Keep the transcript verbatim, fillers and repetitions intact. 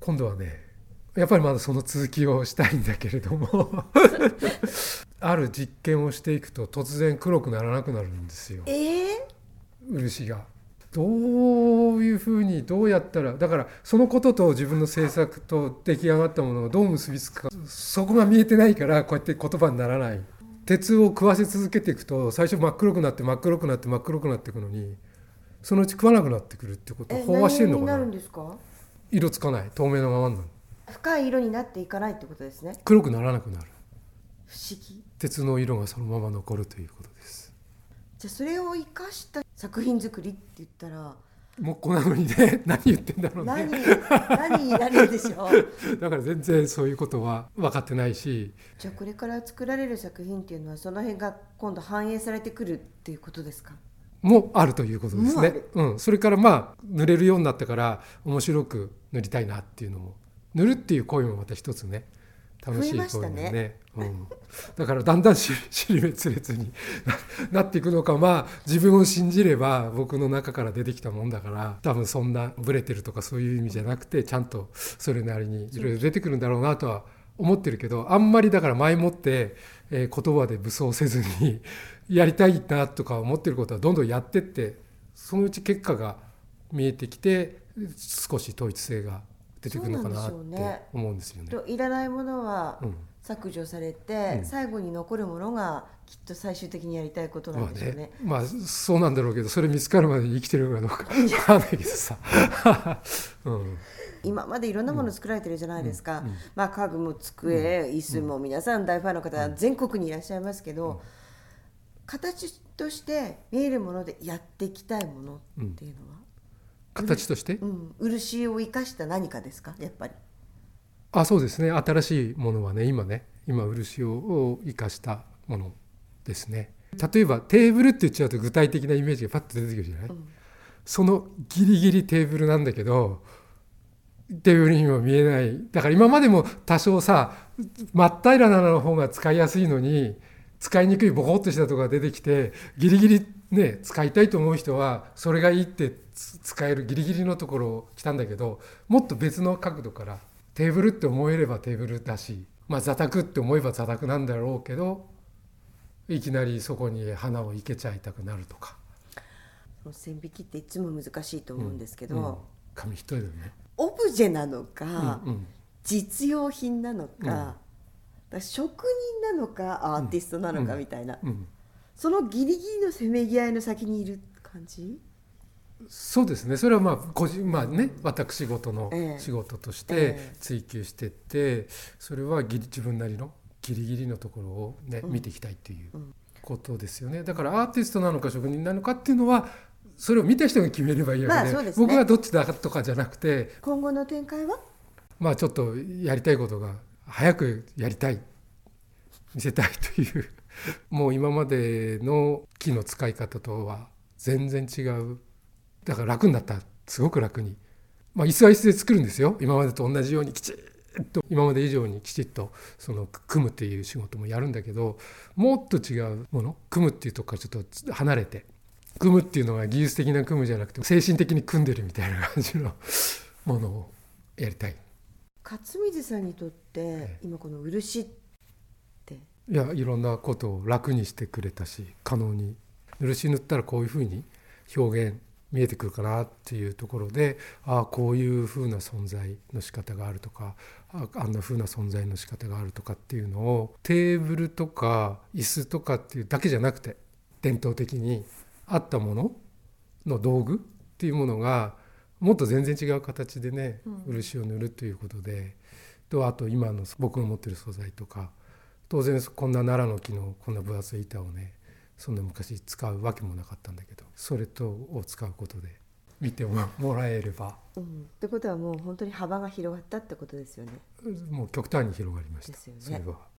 今度はねやっぱりまだその続きをしたいんだけれどもある実験をしていくと突然黒くならなくなるんですよ、 えー、 漆が。どういうふうにどうやったらだからそのことと自分の制作と出来上がったものがどう結びつくかそこが見えてないからこうやって言葉にならない。鉄を食わせ続けていくと最初真っ黒くなって真っ黒くなって真っ黒くなっていくのにそのうち食わなくなってくるってことを飽和してんのかな。 何色になるんですか？ 色つかない透明なままになる。 深い色になっていかないってことですね。 黒くならなくなる。 不思議。 鉄の色がそのまま残るということです。 じゃあそれを生かした作品作りって言ったらもうこんなのにね何言ってんだろうね何何になるんでしょうだから全然そういうことは分かってないし。 じゃあこれから作られる作品っていうのはその辺が今度反映されてくるっていうことですか？ もあるということですね、うん、それからまあ塗れるようになったから面白く塗りたいなっていうのも塗るっていう行為もまた一つね楽しい行為だ ね, ね、うん、だからだんだん尻滅裂になっていくのかまあ自分を信じれば僕の中から出てきたもんだから多分そんなブレてるとかそういう意味じゃなくてちゃんとそれなりにいろいろ出てくるんだろうなとは思ってるけどあんまりだから前もって、えー、言葉で武装せずにやりたいなとか思ってることはどんどんやってってそのうち結果が見えてきて少し統一性が出てくるのかなって思うんですよね。 といらないものは削除されて、 うん、 最後に残るものがきっと最終的にやりたいことなんでしょうね。 まあね、まあそうなんだろうけどそれ見つかるまでに生きてるかどうか分かんないけどさ、うん、 今までいろんなもの作られてるじゃないですか、 うんうん、 まあ、家具も机、うん、椅子も皆さん大ファンの方は全国にいらっしゃいますけど、うん、形として見えるものでやっていきたいものっていうのは、 うん、形として、 うん、漆を生かした何かですかやっぱり。 あ、そうですね。新しいものはね今ね今漆を生かしたものですね。例えばテーブルって言っちゃうと具体的なイメージがパッと出てくるじゃない、うん、そのギリギリテーブルなんだけどテーブルにも見えない。だから今までも多少さ真っ平らなの方が使いやすいのに使いにくいボコッとしたところが出てきてギリギリね使いたいと思う人はそれがいいって使えるギリギリのところを来たんだけどもっと別の角度からテーブルって思えればテーブルだし、まあ、座卓って思えば座卓なんだろうけどいきなりそこに花を生けちゃいたくなるとか。 線引きっていつも難しいと思うんですけど、うんうん、 紙一重だよね。 オブジェなのか、 うんうん、 実用品なのか、うん、だから職人なのかアーティストなのかみたいな、うんうん、そのギリギリのせめぎ合いの先にいる感じ。 そうですね。それはまあ個人、まあね、私事の仕事として追求していって、ええ、それはギリ自分なりのギリギリのところを、ね、うん、見ていきたいっていうことですよね。だからアーティストなのか職人なのかっていうのはそれを見た人が決めればいいわけで、まあそうですね、僕はどっちだとかじゃなくて今後の展開はまあちょっとやりたいことが早くやりたい見せたいというもう今までの木の使い方とは全然違う。だから楽になった。すごく楽に、まあ、椅子は椅子で作るんですよ。今までと同じようにきちっと今まで以上にきちっとその組むっていう仕事もやるんだけどもっと違うもの組むっていうとこからちょっと離れて組むっていうのは技術的な組むじゃなくて精神的に組んでるみたいな感じのものをやりたい。 勝水さんにとって今この漆っていやいろんなことを楽にしてくれたし可能に漆塗ったらこういうふうに表現見えてくるかなっていうところでああこういうふうな存在の仕方があるとか あ, あんなふうな存在の仕方があるとかっていうのをテーブルとか椅子とかっていうだけじゃなくて伝統的にあったものの道具っていうものがもっと全然違う形でね、うん、漆を塗るということでとあと今の僕の持ってる素材とか当然こんな奈良の木のこんな分厚い板をねそんな昔使うわけもなかったんだけどそれとを使うことで見てもらえれば、 うん、ってことはもう本当に幅が広がったってことですよね。 もう極端に広がりましたですよね。それは